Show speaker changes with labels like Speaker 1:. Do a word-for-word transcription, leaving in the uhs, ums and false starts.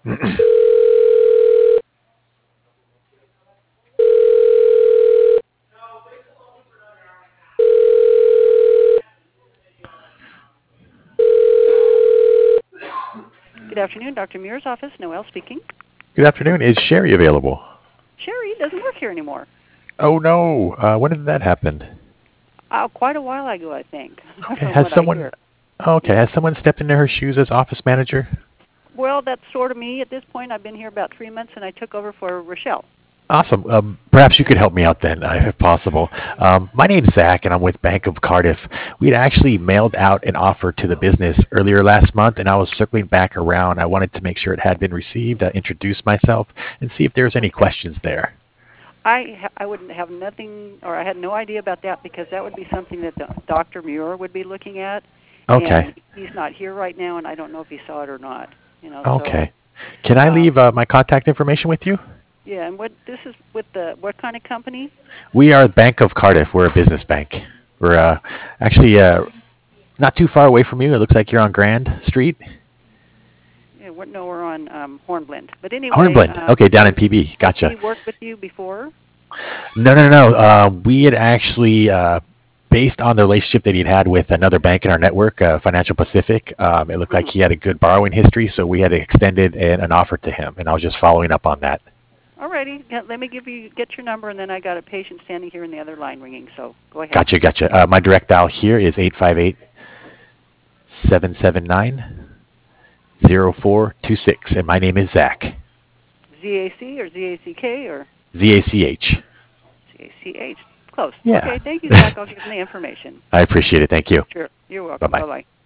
Speaker 1: Good afternoon, Doctor Muir's office. Noelle speaking.
Speaker 2: Good afternoon. Is Sherry available?
Speaker 1: Sherry doesn't work here anymore.
Speaker 2: Oh no. Uh, when did that happen?
Speaker 1: Uh, quite a while ago, I think,
Speaker 2: Okay.
Speaker 1: from
Speaker 2: Has
Speaker 1: what I
Speaker 2: someone?
Speaker 1: hear.
Speaker 2: Okay.
Speaker 1: Yeah.
Speaker 2: Has someone stepped into her shoes as office manager?
Speaker 1: Well, that's sort of me at this point. I've been here about three months, and I took over for Rochelle.
Speaker 2: Awesome. Um, perhaps you could help me out then, uh, if possible. Um, my name's Zach, and I'm with Bank of Cardiff. We had actually mailed out an offer to the business earlier last month, and I was circling back around. I wanted to make sure it had been received, uh, introduce myself, and see if there's any
Speaker 1: Okay.
Speaker 2: questions there.
Speaker 1: I ha- I wouldn't have nothing, or I had no idea about that because that would be something that the, Doctor Muir would be looking at,
Speaker 2: Okay.
Speaker 1: and he's not here right now, and I don't know if he saw it or not. You know, so
Speaker 2: Okay. Can I
Speaker 1: um,
Speaker 2: leave uh, my contact information with you?
Speaker 1: yeah. And what this is with the what kind of company?
Speaker 2: We are Bank of Cardiff. We're a business bank. We're uh, actually uh, not too far away from you. It looks like you're on Grand Street.
Speaker 1: Yeah, we're, no, we're on um, Hornblende. But anyway,
Speaker 2: Hornblende.
Speaker 1: um,
Speaker 2: Okay, down in
Speaker 1: has
Speaker 2: P B.
Speaker 1: has
Speaker 2: Gotcha.
Speaker 1: he worked with you before?
Speaker 2: No, no, no. Uh, we had actually, uh, based on the relationship that he'd had with another bank in our network, uh, Financial Pacific, um, it looked like
Speaker 1: Hmm.
Speaker 2: he had a good borrowing history, so we had extended an, an offer to him, and I was just following up on that.
Speaker 1: Alrighty, yeah, let me give you get your number, and then I got a patient standing here in the other line ringing. So go ahead.
Speaker 2: Gotcha, gotcha. Uh, my direct dial here is eight five eight, seven seven nine, zero four two six, and my name is Zach.
Speaker 1: Z A C or Z A C K or
Speaker 2: Z A C H.
Speaker 1: Z A C H. Close.
Speaker 2: Yeah.
Speaker 1: Okay, thank you, Zach. I'll give him the information.
Speaker 2: I appreciate it. Thank you.
Speaker 1: Sure. You're
Speaker 2: Bye
Speaker 1: welcome.
Speaker 2: bye.
Speaker 1: Bye-bye.